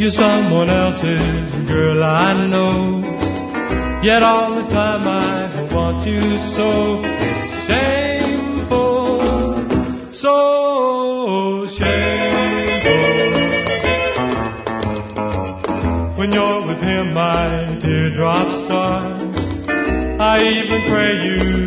You're someone else's girl, I know. Yet all the time I want you so. It's shameful, so shameful. When you're with him, my teardrops start. I even pray you